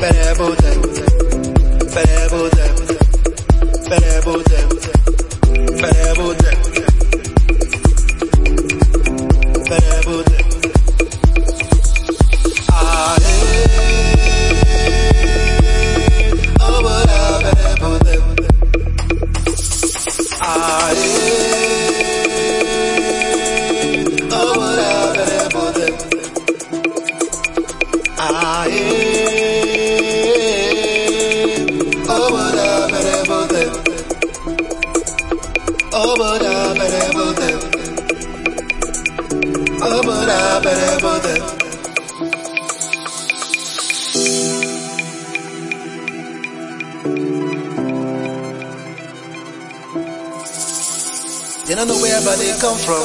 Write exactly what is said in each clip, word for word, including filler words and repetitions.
They don't know where everybody come from.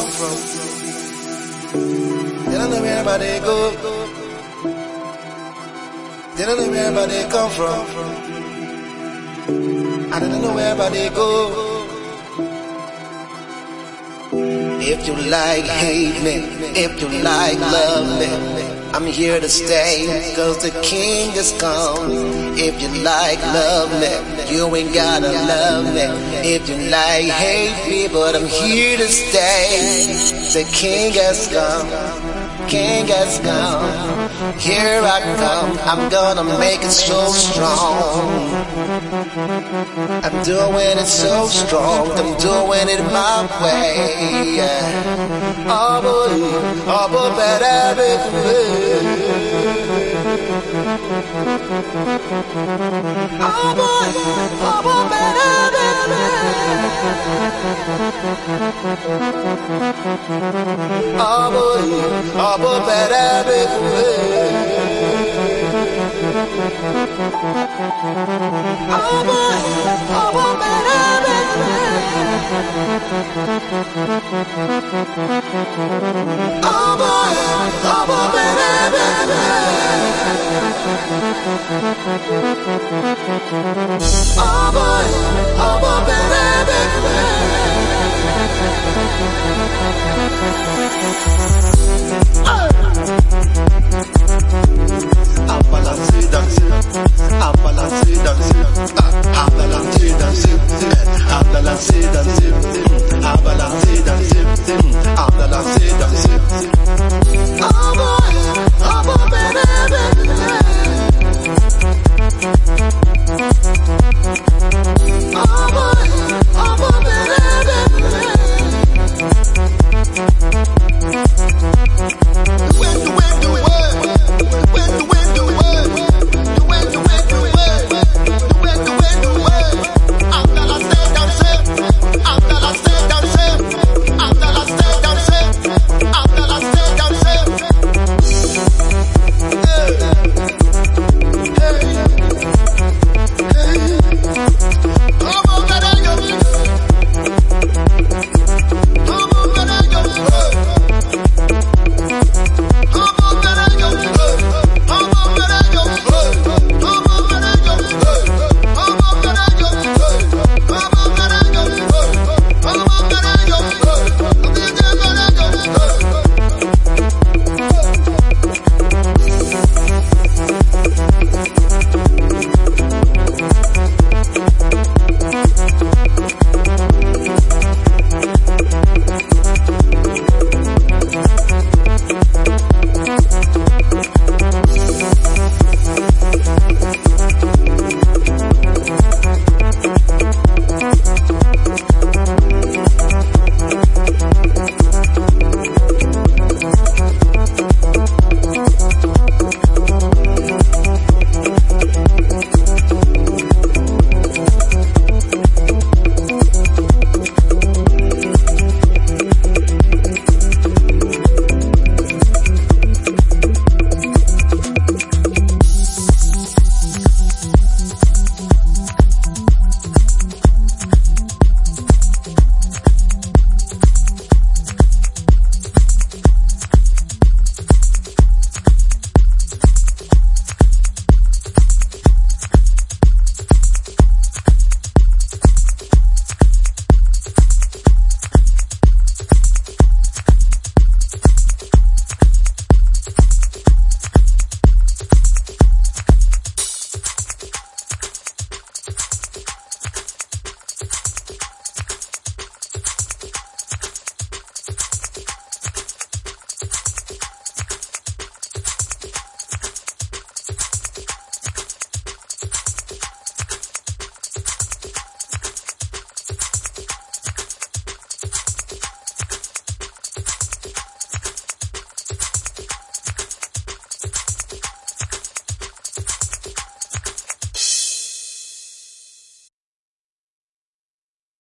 They don't know where everybody go. They don't know where everybody come from. And they don't know where everybody go. If you like, hate me. If you like, love me. I'm here to stay, cause the king has come. If you like, love me. You ain't gotta love me. If you like, hate me, but I'm here to stay. The king has come. King has come. Here I come. I'm gonna make it so strong. I'm doing it so strong. I'm doing it my way. Yeah. Oh boy, oh boy, better make way. Oh boy, oh boy, better make way. Oh boy, oh boy, better make way. Oh boy, oh boy, better make way. Oh boy, oh boy, better make way. Oh boy, oh boy, better make way. I balance it